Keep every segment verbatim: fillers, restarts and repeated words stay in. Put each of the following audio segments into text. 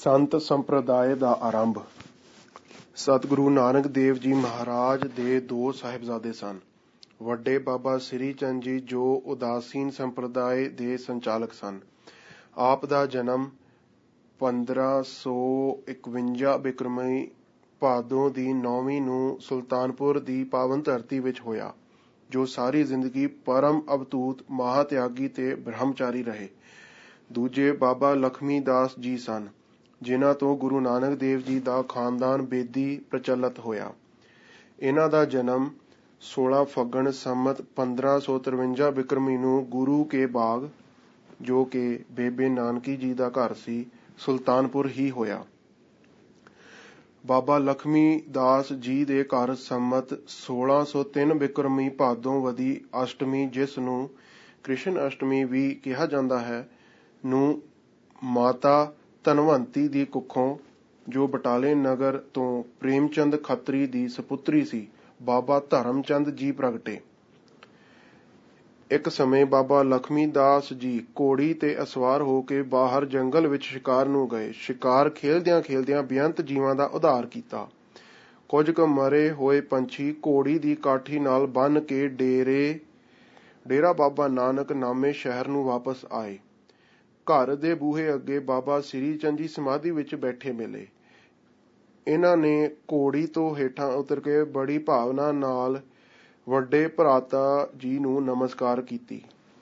ਸੰਤ ਸੰਪਰਦਾਇ ਦਾ ਆਰੰਭ। ਸਤਿਗੁਰੂ ਨਾਨਕ ਦੇਵ ਜੀ ਮਹਾਰਾਜ ਦੇ ਦੋ ਸਾਹਿਬਜ਼ਾਦੇ ਸਨ। ਵੱਡੇ ਬਾਬਾ ਸ੍ਰੀ ਚੰਦ ਜੀ ਜੋ ਉਦਾਸੀਨ ਸੰਪਰਦਾਇ ਦੇ ਸੰਚਾਲਕ ਸਨ। ਆਪ ਦਾ ਜਨਮ ਪੰਦਰਾਂ ਸੌ ਇਕਵੰਜਾ ਬਿਕਰਮੀ ਭਾਦੋਂ ਦੀ ਨੌਵੀਂ ਨੂੰ ਸੁਲਤਾਨਪੁਰ ਦੀ ਪਾਵਨ ਧਰਤੀ ਵਿੱਚ ਹੋਇਆ, ਜੋ ਸਾਰੀ ਜ਼ਿੰਦਗੀ ਪਰਮ ਅਵਧੂਤ ਮਹਾਤਿਆਗੀ ਤੇ ਬ੍ਰਹਮਚਾਰੀ ਰਹੇ। ਦੂਜੇ ਬਾਬਾ ਲਖਮੀ ਦਾਸ ਜੀ ਸਨ, ਜਿਨ੍ਹਾਂ ਤੋਂ ਗੁਰੂ ਨਾਨਕ ਦੇਵ ਜੀ ਦਾ ਖਾਨਦਾਨ ਬੇਦੀ ਪ੍ਰਚਲਿਤ ਹੋਇਆ। ਇਹਨਾਂ ਦਾ ਜਨਮ ਸੋਲਾਂ ਫੱਗਣ ਸੰਮਤ ਪੰਦਰਾਂ ਸੌ ਤਰਵੰਜਾ ਬਿਕਰਮੀ ਨੂੰ ਗੁਰੂ ਕੇ ਬਾਗ, ਜੋ ਕਿ ਬੇਬੇ ਨਾਨਕੀ ਜੀ ਦਾ ਘਰ ਸੀ, ਸੁਲਤਾਨਪੁਰ ਹੀ ਹੋਇਆ। ਬਾਬਾ ਲਖਮੀ ਦਾਸ ਜੀ ਦੇ ਘਰ ਸੰਮਤ ਸੋਲਾਂ ਸੌ ਤਿੰਨ ਬਿਕਰਮੀ ਭਾਦੋਂ ਵਦੀ ਅਸ਼ਟਮੀ, ਜਿਸ ਨੂੰ ਕ੍ਰਿਸ਼ਨ ਅਸ਼ਟਮੀ ਵੀ ਕਿਹਾ ਜਾਂਦਾ ਹੈ, ਨੂੰ ਮਾਤਾ ਧਨਵੰਤੀ ਦੀ ਕੁੱਖੋਂ, ਜੋ ਬਟਾਲੇ ਨਗਰ ਤੋਂ ਪ੍ਰੇਮਚੰਦ ਖੱਤਰੀ ਦੀ ਸਪੁੱਤਰੀ ਸੀ, ਬਾਬਾ ਧਰਮਚੰਦ ਜੀ ਪ੍ਰਗਟੇ। ਇੱਕ ਸਮੇਂ ਬਾਬਾ ਲਖਮੀ ਦਾਸ ਜੀ ਘੋੜੀ ਤੇ ਅਸਵਾਰ ਹੋ ਕੇ ਬਾਹਰ ਜੰਗਲ ਵਿੱਚ ਸ਼ਿਕਾਰ ਨੂੰ ਗਏ। ਸ਼ਿਕਾਰ ਖੇਲਦਿਆਂ ਖੇਲਦਿਆਂ ਬੇਅੰਤ ਜੀਵਾਂ ਦਾ ਉਧਾਰ ਕੀਤਾ। ਕੁਝ ਕੁ ਮਰੇ ਹੋਏ ਪੰਛੀ ਘੋੜੀ ਦੀ ਕਾਠੀ ਨਾਲ ਬੰਨ੍ਹ ਕੇ ਡੇਰੇ ਡੇਰਾ ਬਾਬਾ ਨਾਨਕ ਨਾਮੇ ਸ਼ਹਿਰ ਨੂੰ ਵਾਪਸ ਆਏ। ਘਰ ਦੇ ਬੂਹੇ ਅੱਗੇ ਬਾਬਾ ਸ੍ਰੀ ਚੰਦ ਜੀ ਸਮਾਧੀ ਵਿੱਚ ਬੈਠੇ ਮਿਲੇ। ਇਹਨਾਂ ਨੇ ਘੋੜੀ ਤੋਂ ਹੇਠਾਂ ਉਤਰ ਕੇ ਬੜੀ ਭਾਵਨਾ ਨਾਲ ਵੱਡੇ ਭਰਾਤਾ ਜੀ ਨੂੰ ਨਮਸਕਾਰ ਕੀਤੀ।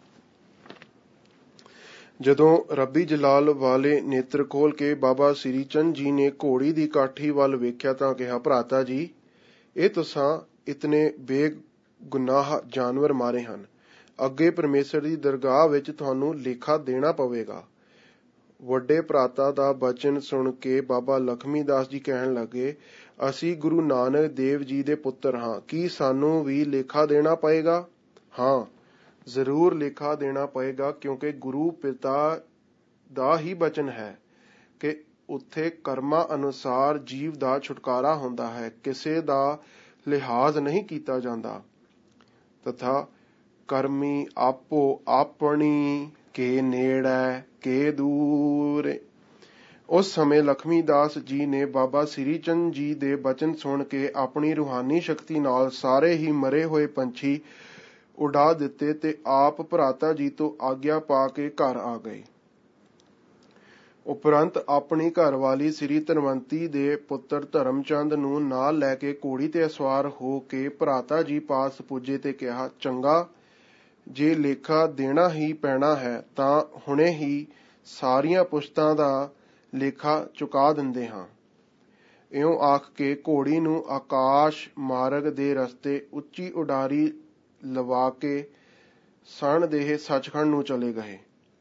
ਜਦੋਂ ਰੱਬੀ ਜਲਾਲ ਵਾਲੇ ਨੇਤਰ ਖੋਲ ਕੇ ਬਾਬਾ ਸ੍ਰੀ ਚੰਦ ਜੀ ਨੇ ਘੋੜੀ ਦੀ ਕਾਠੀ ਵੱਲ ਵੇਖਿਆ ਤਾਂ ਕਿਹਾ, ਭਰਾਤਾ ਜੀ, ਇਹ ਤੁਸਾਂ ਇਤਨੇ ਬੇਗੁਨਾਹ ਜਾਨਵਰ ਮਾਰੇ ਹਨ। ਅੱਗੇ ਪਰਮੇਸ਼ਰ ਦੀ ਦਰਗਾਹ ਵਿੱਚ ਤੁਹਾਨੂੰ ਲੇਖਾ ਦੇਣਾ ਪਵੇਗਾ। ਵੱਡੇ ਭਰਾਤਾ ਦਾ ਬਚਨ ਸੁਣ ਕੇ ਬਾਬਾ ਲਖਮੀ ਦਾਸ ਜੀ ਕਹਿਣ ਲੱਗੇ, ਅਸੀਂ ਗੁਰੂ ਨਾਨਕ ਦੇਵ ਜੀ ਦੇ ਪੁੱਤਰ ਹਾਂ, ਕੀ ਸਾਨੂੰ ਵੀ ਲੇਖਾ ਦੇਣਾ ਪਏਗਾ? ਹਾਂ, ਜ਼ਰੂਰ ਲੇਖਾ ਦੇਣਾ ਪਏਗਾ, ਕਿਉਂਕਿ ਗੁਰੂ ਪਿਤਾ ਦਾ ਹੀ ਬਚਨ ਹੈ ਕਿ ਉੱਥੇ ਕਰਮਾਂ ਅਨੁਸਾਰ ਜੀਵ ਦਾ ਛੁਟਕਾਰਾ ਹੁੰਦਾ ਹੈ, ਕਿਸੇ ਦਾ ਲਿਹਾਜ਼ ਨਹੀਂ ਕੀਤਾ ਜਾਂਦਾ। ਤਥਾ ਕਰਮੀ ਆਪੋ ਆਪਣੀ ਕੇ ਨੇੜੇ ਕੇ ਦੂਰ। ਉਸ ਸਮੇਂ ਲਖਮੀ ਦਾਸ ਜੀ ਨੇ ਬਾਬਾ ਸ੍ਰੀ ਚੰਦ ਜੀ ਦੇ ਬਚਨ ਸੁਣ ਕੇ ਆਪਣੀ ਰੂਹਾਨੀ ਸ਼ਕਤੀ ਨਾਲ ਸਾਰੇ ਹੀ ਮਰੇ ਹੋਏ ਪੰਛੀ ਉਡਾ ਦਿੱਤੇ ਤੇ ਆਪ ਭਰਾਤਾ ਜੀ ਤੋਂ ਆਗਿਆ ਪਾ ਕੇ ਘਰ ਆ ਗਏ। ਉਪਰੰਤ ਆਪਣੀ ਘਰਵਾਲੀ ਸ੍ਰੀ ਧਨਵੰਤੀ ਦੇ ਪੁੱਤਰ ਧਰਮਚੰਦ ਨੂੰ ਨਾਲ ਲੈ ਕੇ ਘੋੜੀ ਤੇ ਸਵਾਰ ਹੋ ਕੇ ਭਰਾਤਾ ਜੀ ਪਾਸ ਪੁੱਜੇ ਤੇ ਕਿਹਾ, ਚੰਗਾ, ਜੇ ਲੇਖਾ ਦੇਣਾ ਹੀ ਪੈਣਾ ਹੈ ਤਾਂ ਹੁਣੇ ਹੀ ਸਾਰੀਆਂ ਪੁਸ਼ਤਾਂ ਦਾ ਲੇਖਾ ਚੁਕਾ ਦਿੰਦੇ ਹਾਂ। ਇਉਂ ਆਖ ਕੇ ਘੋੜੀ ਨੂੰ ਆਕਾਸ਼ ਮਾਰਗ ਦੇ ਰਸਤੇ ਉੱਚੀ ਉਡਾਰੀ ਲਵਾ ਕੇ ਸਣਦੇਹ ਸੱਚਖੰਡ ਨੂੰ ਚਲੇ ਗਏ।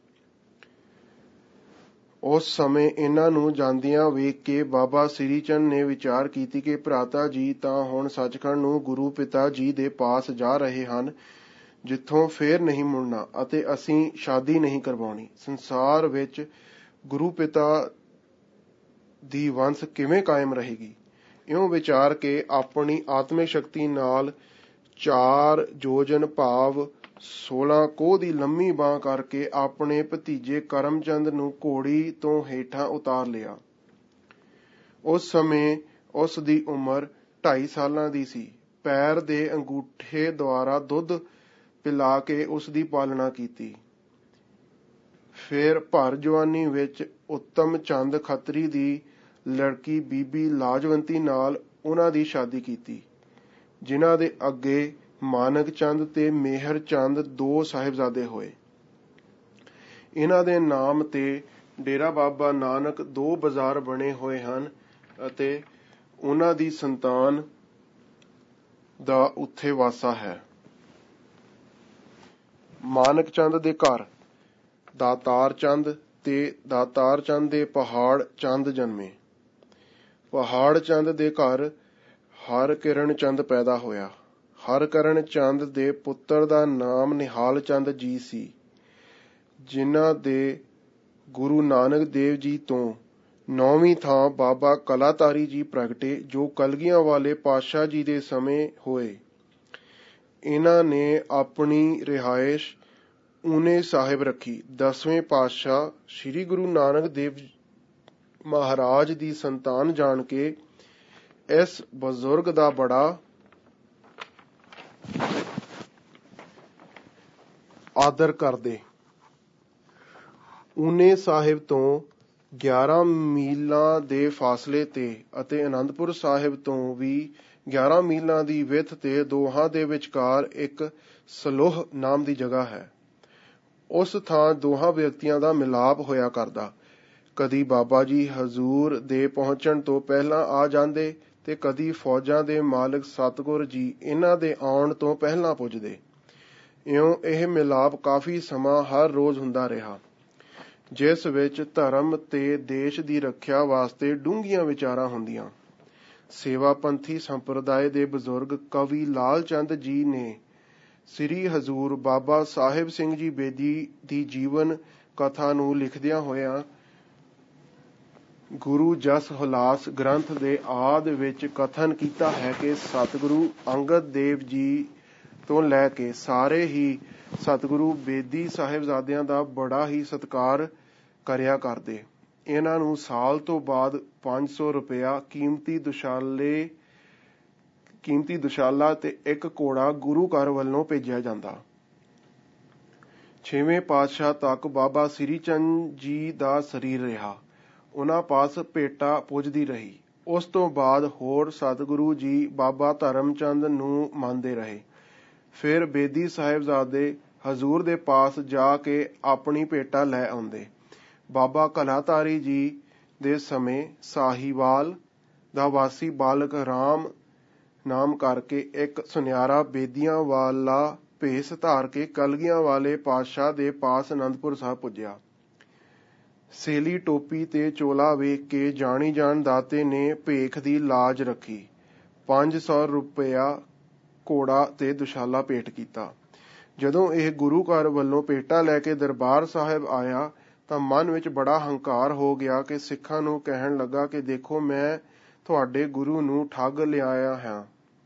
ਉਸ ਸਮੇਂ ਇਹਨਾਂ ਨੂੰ ਜਾਂਦਿਆਂ ਵੇਖ ਕੇ ਬਾਬਾ ਸ੍ਰੀ ਚੰਦ ਨੇ ਵਿਚਾਰ ਕੀਤੀ ਕਿ ਭਰਾਤਾ ਜੀ ਤਾਂ ਹੁਣ ਸੱਚਖੰਡ ਨੂੰ ਗੁਰੂ ਪਿਤਾ ਜੀ ਦੇ ਪਾਸ ਜਾ ਰਹੇ ਹਨ, ਜਿੱਥੋਂ ਫੇਰ ਨਹੀਂ ਮੁੜਨਾ, ਅਤੇ ਅਸੀਂ ਸ਼ਾਦੀ ਨਹੀਂ ਕਰਵਾਉਣੀ। ਸੰਸਾਰ ਵਿੱਚ ਗੁਰੂ ਪਿਤਾ ਦੀ ਵੰਸ ਕਿਵੇਂ ਕਾਇਮ ਰਹੇਗੀ? ਇਉਂ ਵਿਚਾਰ ਕੇ ਆਪਣੀ ਆਤਮਿਕ ਸ਼ਕਤੀ ਨਾਲ ਚਾਰ ਯੋਜਨ ਭਾਵ ਸੋਲਾਂ ਕੋਹ ਦੀ ਲੰਮੀ ਬਾਂਹ ਕਰਕੇ ਆਪਣੇ ਭਤੀਜੇ ਕਰਮਚੰਦ ਨੂੰ ਘੋੜੀ ਤੋਂ ਹੇਠਾਂ ਉਤਾਰ ਲਿਆ। ਉਸ ਸਮੇਂ ਉਸ ਦੀ ਉਮਰ ਢਾਈ ਸਾਲਾਂ ਦੀ ਸੀ। ਪੈਰ ਦੇ ਅੰਗੂਠੇ ਦੁਆਰਾ ਦੁੱਧ ਪਿਲਾ ਕੇ ਉਸ ਦੀ ਪਾਲਣਾ ਕੀਤੀ। ਫਿਰ ਭਰ ਜਵਾਨੀ ਵਿੱਚ ਉੱਤਮ ਚੰਦ ਖੱਤਰੀ ਦੀ ਲੜਕੀ ਬੀਬੀ ਲਾਜਵੰਤੀ ਨਾਲ ਉਹਨਾਂ ਦੀ ਸ਼ਾਦੀ ਕੀਤੀ, ਜਿਨ੍ਹਾਂ ਦੇ ਅੱਗੇ ਮਾਨਕ ਚੰਦ ਤੇ ਮੇਹਰ ਚੰਦ ਦੋ ਸਾਹਿਬਜ਼ਾਦੇ ਹੋਏ। ਇਹਨਾਂ ਦੇ ਨਾਮ ਤੇ ਡੇਰਾ ਬਾਬਾ ਨਾਨਕ ਦੋ ਬਾਜ਼ਾਰ ਬਣੇ ਹੋਏ ਹਨ ਅਤੇ ਉਹਨਾਂ ਦੀ ਸੰਤਾਨ ਦਾ ਉੱਥੇ ਵਾਸਾ ਹੈ। ਮਾਨਕ ਚੰਦ ਦੇ ਘਰ ਦਾਤਾਰ ਚੰਦ ਤੇ ਦਾਤਾਰ ਚੰਦ ਦੇ ਪਹਾੜ ਚੰਦ ਜਨਮੇ। ਪਹਾੜ ਚੰਦ ਦੇ ਘਰ ਹਰਕਿਰਨ ਚੰਦ ਪੈਦਾ ਹੋਇਆ। ਹਰਕਿਰਨ ਚੰਦ ਦੇ ਪੁੱਤਰ ਦਾ ਨਾਮ ਨਿਹਾਲ ਚੰਦ ਜੀ ਸੀ, ਜਿਨ੍ਹਾਂ ਦੇ ਗੁਰੂ ਨਾਨਕ ਦੇਵ ਜੀ ਤੋਂ ਨੌਵੀਂ ਥਾਂ ਬਾਬਾ ਕਲਾਧਾਰੀ ਜੀ ਪ੍ਰਗਟੇ, ਜੋ ਕਲਗੀਆਂ ਵਾਲੇ ਪਾਤਸ਼ਾਹ ਜੀ ਦੇ ਸਮੇਂ ਹੋਏ। ਇਹਨਾਂ ਨੇ ਆਪਣੀ ਰਿਹਾਇਸ਼ ਊਨੇ ਸਾਹਿਬ ਰੱਖੀ। ਦਸਵੇਂ ਪਾਤਸ਼ਾਹ ਸ੍ਰੀ ਗੁਰੂ ਨਾਨਕ ਦੇਵ ਮਹਾਰਾਜ ਦੀ ਸੰਤਾਨ ਜਾਣ ਕੇ ਇਸ ਬਜ਼ੁਰਗ ਦਾ ਬੜਾ ਆਦਰ ਕਰਦੇ। ਊਨੇ ਸਾਹਿਬ ਤੋਂ ਗਿਆਰਾਂ ਮੀਲਾਂ ਦੇ ਫਾਸਲੇ ਤੇ ਅਤੇ ਅਨੰਦਪੁਰ ਸਾਹਿਬ ਤੋਂ ਵੀ ਗਿਆਰਾਂ ਮੀਲਾਂ ਦੀ ਵਿੱਥ ਤੇ ਦੋਹਾਂ ਦੇ ਵਿਚਕਾਰ ਇੱਕ ਸਲੋਹ ਨਾਮ ਦੀ ਜਗ੍ਹਾ ਹੈ। ਉਸ ਥਾਂ ਦੋਹਾਂ ਵਿਅਕਤੀਆਂ ਦਾ ਮਿਲਾਪ ਹੋਇਆ ਕਰਦਾ। ਕਦੀ ਬਾਬਾ ਜੀ ਹਜ਼ੂਰ ਦੇ ਪਹੁੰਚਣ ਤੋਂ ਪਹਿਲਾਂ ਆ ਜਾਂਦੇ ਤੇ ਕਦੀ ਫੌਜਾਂ ਦੇ ਮਾਲਕ ਸਤਿਗੁਰ ਜੀ ਇਹਨਾਂ ਦੇ ਆਉਣ ਤੋਂ ਪਹਿਲਾਂ ਪੁੱਜਦੇ। ਇਉਂ ਇਹ ਮਿਲਾਪ ਕਾਫੀ ਸਮਾਂ ਹਰ ਰੋਜ਼ ਹੁੰਦਾ ਰਿਹਾ, ਜਿਸ ਵਿੱਚ ਧਰਮ ਤੇ ਦੇਸ਼ ਦੀ ਰੱਖਿਆ ਵਾਸਤੇ ਡੂੰਘੀਆਂ ਵਿਚਾਰਾਂ ਹੁੰਦੀਆਂ। ਸੇਵਾ ਪੰਥੀ ਸੰਪਰਦਾਇ ਦੇ ਬਜ਼ੁਰਗ ਕਵੀ ਲਾਲ ਚੰਦ ਜੀ ਨੇ ਸ੍ਰੀ ਹਜ਼ੂਰ ਬਾਬਾ ਸਾਹਿਬ ਸਿੰਘ ਜੀ ਬੇਦੀ ਦੀ ਜੀਵਨ ਕਥਾ ਨੂੰ ਲਿਖਦਿਆਂ ਹੋਇਆਂ ਗੁਰੂ ਜਸ ਹੁਲਾਸ ਗ੍ਰੰਥ ਦੇ ਆਦ ਵਿੱਚ ਕਥਨ ਕੀਤਾ ਹੈ ਕਿ ਸਤਿਗੁਰੂ ਅੰਗਦ ਦੇਵ ਜੀ ਤੋਂ ਲੈ ਕੇ ਸਾਰੇ ਹੀ ਸਤਿਗੁਰੂ ਬੇਦੀ ਸਾਹਿਬਜ਼ਾਦਿਆਂ ਦਾ ਬੜਾ ਹੀ ਸਤਿਕਾਰ ਕਰਿਆ ਕਰਦੇ। ਇਹਨਾਂ ਨੂੰ ਸਾਲ ਤੋਂ ਬਾਅਦ ਪੰਜ ਸੌ ਰੁਪਇਆ ਕੀਮਤੀ ਦੁਸ਼ਾਲੇ ਕੀਮਤੀ ਦੁਸ਼ਾਲਾ ਤੇ ਇੱਕ ਘੋੜਾ ਗੁਰੂ ਘਰ ਵੱਲੋਂ ਭੇਜਿਆ ਜਾਂਦਾ। ਛੇਵੇਂ ਪਾਤਸ਼ਾਹ ਤੱਕ ਬਾਬਾ ਸ੍ਰੀ ਚੰਦ ਜੀ ਦਾ ਸਰੀਰ ਰਿਹਾ। ਉਹਨਾਂ ਪਾਸ ਭੇਟਾ ਪੁੱਜਦੀ ਰਹੀ। ਉਸ ਤੋਂ ਬਾਅਦ ਹੋਰ ਸਤਿਗੁਰੂ ਜੀ ਬਾਬਾ ਧਰਮ ਚੰਦ ਨੂੰ ਮੰਨਦੇ ਰਹੇ। ਫਿਰ ਬੇਦੀ ਸਾਹਿਬਜ਼ਾਦੇ ਹਜ਼ੂਰ ਦੇ ਪਾਸ ਜਾ ਕੇ ਆਪਣੀ ਭੇਟਾ ਲੈ ਆਉਂਦੇ। ਬਾਬਾ ਕਲਾਧਾਰੀ ਜੀ ਦੇ ਸਮੇਂ ਸਾਹੀਵਾਲ ਦਾ ਵਾਸੀ ਬਾਲਕ ਰਾਮ ਨਾਮ ਕਰਕੇ ਇੱਕ ਸੁਨਿਆਰਾ ਬੇਦੀਆਂ ਵਾਲਾ ਭੇਸ ਧਾਰ ਕੇ ਕਲਗੀਆਂ ਵਾਲੇ ਪਾਤਸ਼ਾਹ ਦੇ ਪਾਸ ਅਨੰਦਪੁਰ ਸਾਹਿਬ ਪੁੱਜਿਆ। ਸੇਲੀ ਟੋਪੀ ਤੇ ਚੋਲਾ ਵੇਖ ਕੇ ਜਾਣੀ ਜਾਣ ਦਾਤੇ ਨੇ ਭੇਖ ਦੀ ਲਾਜ ਰੱਖੀ। ਪੰਜ ਸੌ ਰੁਪਇਆ ਘੋੜਾ ਤੇ ਦੁਸ਼ਾਲਾ ਭੇਟ ਕੀਤਾ। ਜਦੋਂ ਇਹ ਗੁਰੂ ਘਰ ਵੱਲੋਂ ਭੇਟਾ ਲੈ ਕੇ ਦਰਬਾਰ ਸਾਹਿਬ ਆਇਆ ਤਾਂ ਮਨ ਵਿੱਚ ਬੜਾ ਹੰਕਾਰ ਹੋ ਗਿਆ ਕਿ ਸਿੱਖਾਂ ਨੂੰ ਕਹਿਣ ਲੱਗਾ ਕਿ ਦੇਖੋ, ਮੈਂ ਤੁਹਾਡੇ ਗੁਰੂ ਨੂੰ ਠੱਗ ਲਿਆਇਆ ਹਾਂ।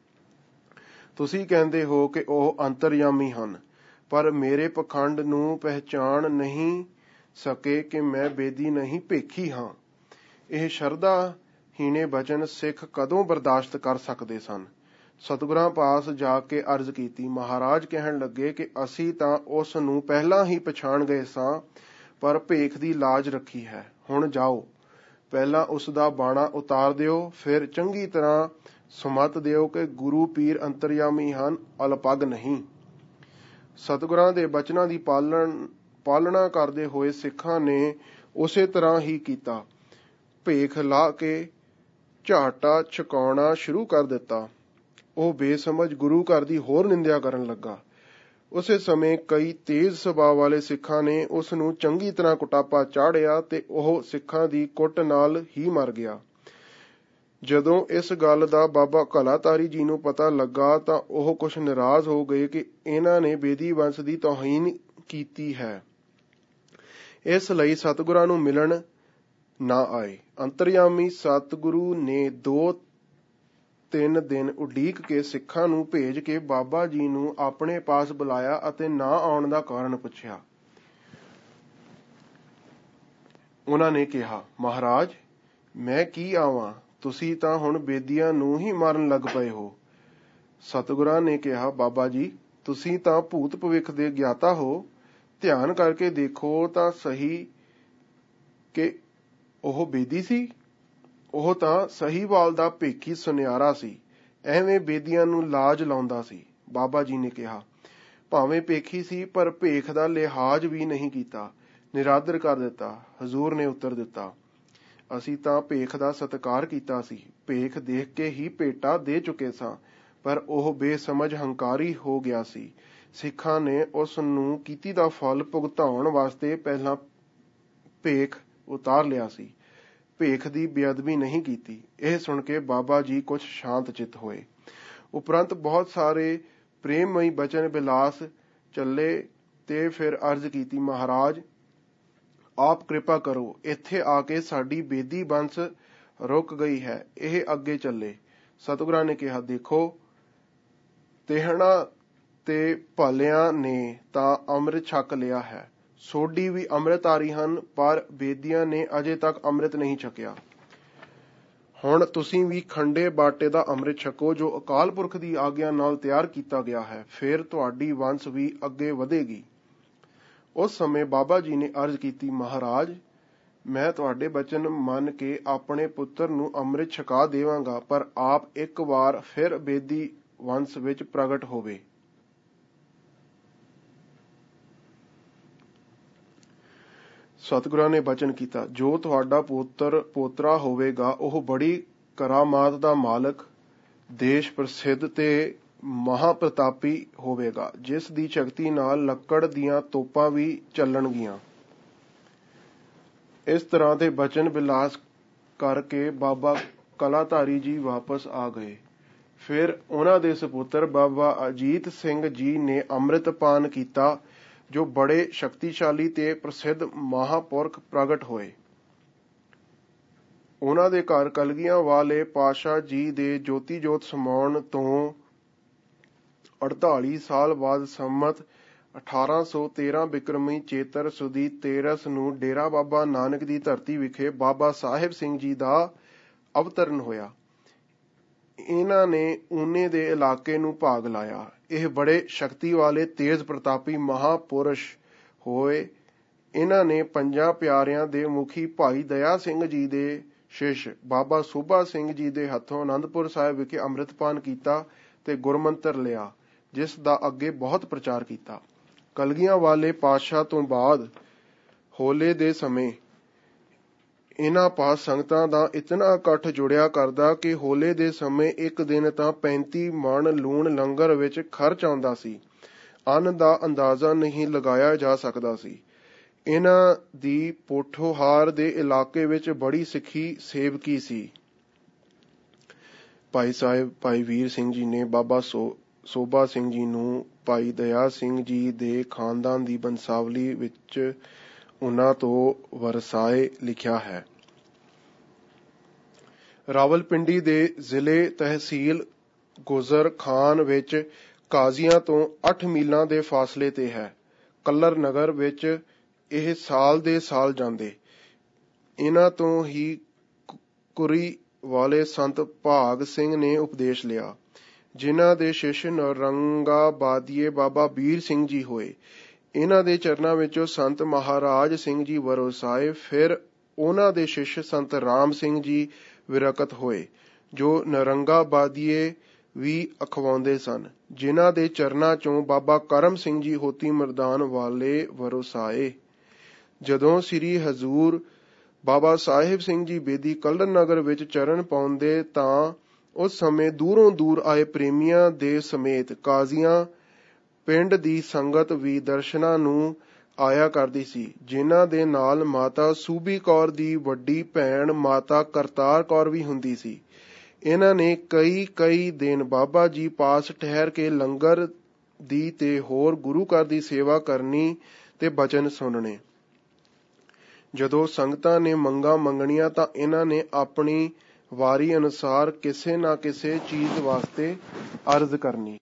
ਤੁਸੀਂ ਕਹਿੰਦੇ ਹੋ ਕਿ ਉਹ ਅੰਤਰਯਾਮੀ ਹਨ, ਪਰ ਮੇਰੇ ਪਖੰਡ ਨੂੰ ਪਹਿਚਾਣ ਨਹੀਂ ਸਕੇ ਕਿ ਮੈਂ ਬੇਦੀ ਨਹੀਂ ਭੇਖੀ ਹਾਂ। ਇਹ ਸ਼ਰਧਾ ਹੀਣੇ ਬਚਨ ਸਿੱਖ ਕਦੋਂ ਬਰਦਾਸ਼ਤ ਕਰ ਸਕਦੇ ਸਨ। ਸਤਿਗੁਰਾਂ ਪਾਸ ਜਾ ਕੇ ਅਰਜ਼ ਕੀਤੀ। ਮਹਾਰਾਜ ਕਹਿਣ ਲੱਗੇ ਕਿ ਅਸੀਂ ਤਾਂ ਉਸ ਨੂੰ ਪਹਿਲਾਂ ਹੀ ਪਛਾਣ ਗਏ ਸਾਂ, ਪਰ ਭੇਖ ਦੀ ਲਾਜ ਰੱਖੀ ਹੈ। ਹੁਣ ਜਾਓ, ਪਹਿਲਾਂ ਉਸ ਦਾ ਬਾਣਾ ਉਤਾਰ ਦਿਓ, ਫਿਰ ਚੰਗੀ ਤਰ੍ਹਾਂ ਸੁਮਤ ਦਿਓ ਕਿ ਗੁਰੂ ਪੀਰ ਅੰਤਰਯਾਮੀ ਹਨ, ਅਲਪੱਗ ਨਹੀਂ। ਸਤਿਗੁਰਾਂ ਦੇ ਬਚਨਾਂ ਦੀ ਪਾਲਣ ਪਾਲਣਾ ਕਰਦੇ ਹੋਏ ਸਿੱਖਾਂ ਨੇ ਉਸੇ ਤਰ੍ਹਾਂ ਹੀ ਕੀਤਾ। ਭੇਖ ਲਾ ਕੇ ਝਾਟਾ ਛਕਾਉਣਾ ਸ਼ੁਰੂ ਕਰ ਦਿੱਤਾ। ਉਹ ਬੇਸਮਝ ਗੁਰੂ ਘਰ ਦੀ ਹੋਰ ਨਿੰਦਿਆ ਕਰਨ ਲੱਗਾ। ਉਸੇ ਸਮੇਂ ਕਈ ਤੇਜ਼ ਸੁਭਾਅ ਵਾਲੇ ਸਿੱਖਾਂ ਨੇ ਉਸ ਨੂੰ ਚੰਗੀ ਤਰ੍ਹਾਂ ਕੁਟਾਪਾ ਚਾੜਿਆ ਤੇ ਉਹ ਸਿੱਖਾਂ ਦੀ ਕੁੱਟ ਨਾਲ ਹੀ ਮਰ ਗਿਆ। ਜਦੋਂ ਇਸ ਗੱਲ ਦਾ ਬਾਬਾ ਕਲਾਧਾਰੀ ਜੀ ਨੂੰ ਪਤਾ ਲੱਗਾ ਤਾਂ ਉਹ ਕੁਝ ਨਾਰਾਜ਼ ਹੋ ਗਏ ਕਿ ਇਹਨਾਂ ਨੇ ਬੇਦੀ ਵੰਸ਼ ਦੀ ਤੋਹੀਨ ਕੀਤੀ ਹੈ। ਇਸ ਲਈ ਸਤਿਗੁਰਾਂ ਨੂੰ ਮਿਲਣ ਨਾ ਆਏ। ਅੰਤਰਯਾਮੀ ਸਤਿਗੁਰੂ ਨੇ ਦੋ ਤਿੰਨ ਦਿਨ ਉਡੀਕ ਕੇ ਸਿੱਖਾਂ ਨੂੰ ਭੇਜ ਕੇ ਬਾਬਾ ਜੀ ਨੂੰ ਆਪਣੇ ਪਾਸ ਬੁਲਾਇਆ ਅਤੇ ਨਾ ਆਉਣ ਦਾ ਕਾਰਨ ਪੁੱਛਿਆ। ਉਹਨਾਂ ਨੇ ਕਿਹਾ, ਮਹਾਰਾਜ, ਮੈਂ ਕੀ ਆਵਾਂ, ਤੁਸੀਂ ਤਾਂ ਹੁਣ ਬੇਦੀਆਂ ਨੂੰ ਹੀ ਮਾਰਨ ਲੱਗ ਪਏ ਹੋ। ਸਤਿਗੁਰਾਂ ਨੇ ਕਿਹਾ, ਬਾਬਾ ਜੀ, ਤੁਸੀਂ ਤਾਂ ਭੂਤ ਭਵਿੱਖ ਦੇ ਗਿਆਤਾ ਹੋ। ਧਿਆਨ ਕਰਕੇ ਦੇਖੋ ਤਾਂ ਸਹੀ ਕਿ ਉਹ ਬੇਦੀ ਸੀ। ਉਹ ਤਾਂ ਸਹੀਵਾਲ ਦਾ ਭੇਖੀ ਸੁਨਿਆਰਾ ਸੀ, ਐਵੇਂ ਬੇਦੀਆਂ ਨੂੰ ਲਾਜ ਲਾਉਂਦਾ ਸੀ। ਬਾਬਾ ਜੀ ਨੇ ਕਿਹਾ, ਭਾਵੇਂ ਭੇਖੀ ਸੀ, ਪਰ ਭੇਖ ਦਾ ਲਿਹਾਜ਼ ਵੀ ਨਹੀਂ ਕੀਤਾ, ਨਿਰਾਦਰ ਕਰ ਦਿੱਤਾ। ਹਜ਼ੂਰ ਨੇ ਉੱਤਰ ਦਿੱਤਾ, ਅਸੀਂ ਤਾਂ ਭੇਖ ਦਾ ਸਤਿਕਾਰ ਕੀਤਾ ਸੀ, ਭੇਖ ਦੇਖ ਕੇ ਹੀ ਭੇਟਾ ਦੇ ਚੁੱਕੇ ਸਾਂ, ਪਰ ਉਹ ਬੇਸਮਝ ਹੰਕਾਰੀ ਹੋ ਗਿਆ ਸੀ। ਸਿੱਖਾਂ ਨੇ ਉਸ ਨੂੰ ਕੀਤੀ ਦਾ ਫਲ ਭੁਗਤਾਉਣ ਵਾਸਤੇ ਪਹਿਲਾਂ ਭੇਖ ਉਤਾਰ ਲਿਆ ਸੀ, ਭੇਖ ਦੀ ਬੇਅਦਬੀ ਨਹੀਂ ਕੀਤੀ। ਇਹ ਸੁਣ ਕੇ ਬਾਬਾ ਜੀ ਕੁਝ ਸ਼ਾਂਤ ਚਿੱਤ ਹੋਏ। ਉਪਰੰਤ ਬਹੁਤ ਸਾਰੇ ਪ੍ਰੇਮਮਈ ਬਚਨ ਬਿਲਾਸ ਚੱਲੇ ਤੇ ਫਿਰ ਅਰਜ਼ ਕੀਤੀ, ਮਹਾਰਾਜ, ਆਪ ਕਿਰਪਾ ਕਰੋ, ਇੱਥੇ ਆ ਕੇ ਸਾਡੀ ਬੇਦੀ ਬੰਸ ਰੁਕ ਗਈ ਹੈ, ਇਹ ਅੱਗੇ ਚੱਲੇ। ਸਤਿਗੁਰਾਂ ਨੇ ਕਿਹਾ, ਦੇਖੋ, ਤਿਹਣਾ ਤੇ ਭਲਿਆਂ ਨੇ ਤਾਂ ਅੰਮ੍ਰਿਤ ਛਕ ਲਿਆ ਹੈ, ਸੋਢੀ ਵੀ ਅੰਮ੍ਰਿਤਧਾਰੀ ਹਨ, ਪਰ ਬੇਦੀਆਂ ਨੇ ਅਜੇ ਤੱਕ ਅੰਮ੍ਰਿਤ ਨਹੀਂ ਛਕਿਆ। ਹੁਣ ਤੁਸੀਂ ਵੀ ਖੰਡੇ ਬਾਟੇ ਦਾ ਅੰਮ੍ਰਿਤ ਛਕੋ, ਜੋ ਅਕਾਲ ਪੁਰਖ ਦੀ ਆਗਿਆ ਨਾਲ ਤਿਆਰ ਕੀਤਾ ਗਿਆ ਹੈ। ਫਿਰ ਤੁਹਾਡੀ ਵੰਸ਼ ਵੀ ਅੱਗੇ ਵਧੇਗੀ। ਉਸ ਸਮੇਂ ਬਾਬਾ ਜੀ ਨੇ ਅਰਜ਼ ਕੀਤੀ, ਮਹਾਰਾਜ, ਮੈਂ ਤੁਹਾਡੇ ਬਚਨ ਮੰਨ ਕੇ ਆਪਣੇ ਪੁੱਤਰ ਨੂੰ ਅੰਮ੍ਰਿਤ ਛਕਾ ਦੇਵਾਂਗਾ, ਪਰ ਆਪ ਇੱਕ ਵਾਰ ਫਿਰ ਬੇਦੀ ਵੰਸ਼ ਵਿੱਚ ਪ੍ਰਗਟ ਹੋਵੇ। ਸਤਿਗੁਰਾਂ ਨੇ ਬਚਨ ਕੀਤਾ, ਜੋ ਤੁਹਾਡਾ ਪੁੱਤਰ ਪੋਤਰਾ ਹੋਵੇਗਾ, ਉਹ ਬੜੀ ਕਰਾਮਾਤ ਦਾ ਮਾਲਕ, ਦੇਸ਼ ਪ੍ਰਸਿੱਧ ਤੇ ਮਹਾਪ੍ਰਤਾਪੀ ਹੋਵੇਗਾ, ਜਿਸ ਦੀ ਸ਼ਕਤੀ ਨਾਲ ਲੱਕੜ ਦੀਆਂ ਤੋਪਾਂ ਵੀ ਚੱਲਣਗੀਆਂ। ਇਸ ਤਰ੍ਹਾਂ ਦੇ ਬਚਨ ਬਿਲਾਸ ਕਰਕੇ ਬਾਬਾ ਕਲਾਧਾਰੀ ਜੀ ਵਾਪਸ ਆ ਗਏ। ਫਿਰ ਉਹਨਾਂ ਦੇ ਸਪੁੱਤਰ ਬਾਬਾ ਅਜੀਤ ਸਿੰਘ ਜੀ ਨੇ ਅੰਮ੍ਰਿਤ ਪਾਨ ਕੀਤਾ, ਜੋ ਬੜੇ ਸ਼ਕਤੀਸ਼ਾਲੀ ਤੇ ਪ੍ਰਸਿੱਧ ਮਹਾਪੁਰਖ ਪ੍ਰਗਟ ਹੋਏ। ਉਹਨਾਂ ਦੇ ਘਰ ਕਲਗੀਆਂ ਵਾਲੇ ਪਾਤਸ਼ਾਹ ਜੀ ਦੇ ਜੋਤੀ ਜੋਤ ਸਮਾਉਣ ਤੋਂ ਅੜਤਾਲੀ ਸਾਲ ਬਾਅਦ ਸੰਮਤ ਅਠਾਰਾਂ ਸੌ ਤੇਰਾਂ ਬਿਕਰਮੀ ਚੇਤਰ ਸੁਦੀ ਤੇਰਸ ਨੂੰ ਡੇਰਾ ਬਾਬਾ ਨਾਨਕ ਦੀ ਧਰਤੀ ਵਿਖੇ ਬਾਬਾ ਸਾਹਿਬ ਸਿੰਘ ਜੀ ਦਾ ਅਵਤਰਨ ਹੋਇਆ। ਇਹਨਾਂ ਨੇ ਊਨੇ ਦੇ ਇਲਾਕੇ ਨੂੰ ਭਾਗ ਲਾਇਆ। ਇਹ ਬੜੇ ਸ਼ਕਤੀ ਵਾਲੇ ਤੇਜ਼ ਪ੍ਰਤਾਪੀ ਮਹਾਪੁਰਸ਼ ਹੋਏ। ਇਹਨਾਂ ਨੇ ਪੰਜਾਂ ਪਿਆਰਿਆਂ ਦੇ ਮੁਖੀ ਭਾਈ ਦਇਆ ਸਿੰਘ ਜੀ ਦੇ ਸ਼ਿਸ਼ ਬਾਬਾ ਸੋਭਾ ਸਿੰਘ ਜੀ ਦੇ ਹੱਥੋਂ ਆਨੰਦਪੁਰ ਸਾਹਿਬ ਵਿਖੇ ਅੰਮ੍ਰਿਤਪਾਨ ਕੀਤਾ ਤੇ ਗੁਰਮੰਤਰ ਲਿਆ, ਜਿਸ ਦਾ ਅੱਗੇ ਬਹੁਤ ਪ੍ਰਚਾਰ ਕੀਤਾ। ਕਲਗੀਆਂ ਵਾਲੇ ਪਾਤਸ਼ਾਹ ਤੋਂ ਬਾਅਦ ਹੋਲੇ ਦੇ ਸਮੇਂ ਇਹਨਾਂ ਪਾਸ ਸੰਗਤਾਂ ਦਾ ਇਤਨਾ ਇਕੱਠ ਜੁੜਿਆ ਕਰਦਾ ਕਿ ਹੋਲੇ ਦੇ ਸਮੇਂ ਇੱਕ ਦਿਨ ਤਾਂ ਪੈਂਤੀ ਮਣ ਲੂਣ ਲੰਗਰ ਵਿੱਚ ਖਰਚ ਆਉਂਦਾ ਸੀ। ਅੰਨ ਦਾ ਅੰਦਾਜ਼ਾ ਨਹੀਂ ਲਗਾਇਆ ਜਾ ਸਕਦਾ ਸੀ। ਇਹਨਾਂ ਦੀ ਪੋਠੋਹਾਰ ਦੇ ਇਲਾਕੇ ਵਿੱਚ ਬੜੀ ਸਿੱਖੀ ਸੇਵਕੀ ਸੀ। ਭਾਈ ਸਾਹਿਬ ਭਾਈ ਵੀਰ ਸਿੰਘ ਜੀ ਨੇ ਬਾਬਾ ਸੋ ਸੋਭਾ ਸਿੰਘ ਜੀ ਨੂੰ ਭਾਈ ਦਇਆ ਸਿੰਘ ਜੀ ਦੇ ਖਾਨਦਾਨ ਦੀ ਬੰਸਾਵਲੀ ਵਿੱਚ ਉਹਨਾਂ ਤੋਂ ਵਰਸਾਏ ਲਿਖਿਆ ਹੈ। ਰਾਵਲਪਿੰਡੀ ਦੇ ਜ਼ਿਲ੍ਹੇ ਤਹਿਸੀਲ ਗੁਜ਼ਰ ਖਾਨ ਵਿੱਚ ਕਾਜ਼ੀਆਂ ਤੋਂ ਅੱਠ ਮੀਲਾਂ ਦੇ ਫਾਸਲੇ ਤੇ ਹੈ। ਕੱਲਰ ਨਗਰ ਵਿੱਚ ਇਹ ਸਾਲ ਦੇ ਸਾਲ ਜਾਂਦੇ। ਇਹਨਾਂ ਤੋਂ ਹੀ ਕੁਰੀ ਵਾਲੇ ਸੰਤ ਭਾਗ ਸਿੰਘ ਨੇ ਉਪਦੇਸ਼ ਲਿਆ, ਜਿਨ੍ਹਾਂ ਦੇ ਸ਼ਿਸ਼ ਨਰੰਗਾਬਾਦੀਏ ਬਾਬਾ ਵੀਰ ਸਿੰਘ ਜੀ ਹੋਏ। ਇਹਨਾਂ ਦੇ ਚਰਨਾਂ ਵਿੱਚੋਂ ਸੰਤ ਮਹਾਰਾਜ ਸਿੰਘ ਜੀ ਵਰਸਾਏ। ਫਿਰ ਉਹਨਾਂ ਦੇ ਸ਼ਿਸ਼ ਸੰਤ ਰਾਮ ਸਿੰਘ ਜੀ ਵਿਰਕਤ ਹੋਏ, ਜੋ ਨਰੰਗਾਬਾਦੀਏ ਵੀ ਅਖਵਾਉਂਦੇ ਸਨ, ਜਿਨ੍ਹਾਂ ਦੇ ਚਰਨਾਂ ਚੋਂ ਬਾਬਾ ਕਰਮ ਸਿੰਘ ਜੀ ਹੋਤੀ ਮਰਦਾਨ ਵਾਲੇ ਵਰਸਾਏ। ਜਦੋਂ ਸ੍ਰੀ ਹਜ਼ੂਰ ਬਾਬਾ ਸਾਹਿਬ ਸਿੰਘ ਜੀ ਬੇਦੀ ਕਲਰ ਨਗਰ ਵਿੱਚ ਚਰਨ ਪਾਉਂਦੇ ਤਾਂ ਉਸ ਸਮੇਂ ਦੂਰੋਂ ਦੂਰ ਆਏ ਪ੍ਰੇਮੀਆਂ ਦੇ ਸਮੇਤ ਕਾਜ਼ੀਆਂ ਪਿੰਡ ਦੀ ਸੰਗਤ ਵੀ ਦਰਸ਼ਨਾਂ ਨੂੰ ਆਇਆ ਕਰਦੀ ਸੀ, ਜਿਨ੍ਹਾਂ ਦੇ ਨਾਲ ਮਾਤਾ ਸੂਬੀ ਕੌਰ ਦੀ ਵੱਡੀ ਭੈਣ ਮਾਤਾ ਕਰਤਾਰ ਕੌਰ ਵੀ ਹੁੰਦੀ ਸੀ। ਇਹਨਾਂ ਨੇ ਕਈ ਕਈ ਦਿਨ ਬਾਬਾ ਜੀ ਪਾਸ ਠਹਿਰ ਕੇ ਲੰਗਰ ਦੀ ਤੇ ਹੋਰ ਗੁਰੂ ਘਰ ਦੀ ਸੇਵਾ ਕਰਨੀ ਤੇ ਬਚਨ ਸੁਣਨੇ। ਜਦੋਂ ਸੰਗਤਾਂ ਨੇ ਮੰਗਾਂ ਮੰਗਣੀਆਂ ਤਾਂ ਇਹਨਾਂ ਨੇ ਆਪਣੀ ਵਾਰੀ ਅਨੁਸਾਰ ਕਿਸੇ ਨਾ ਕਿਸੇ ਚੀਜ਼ ਵਾਸਤੇ ਅਰਜ਼ ਕਰਨੀ।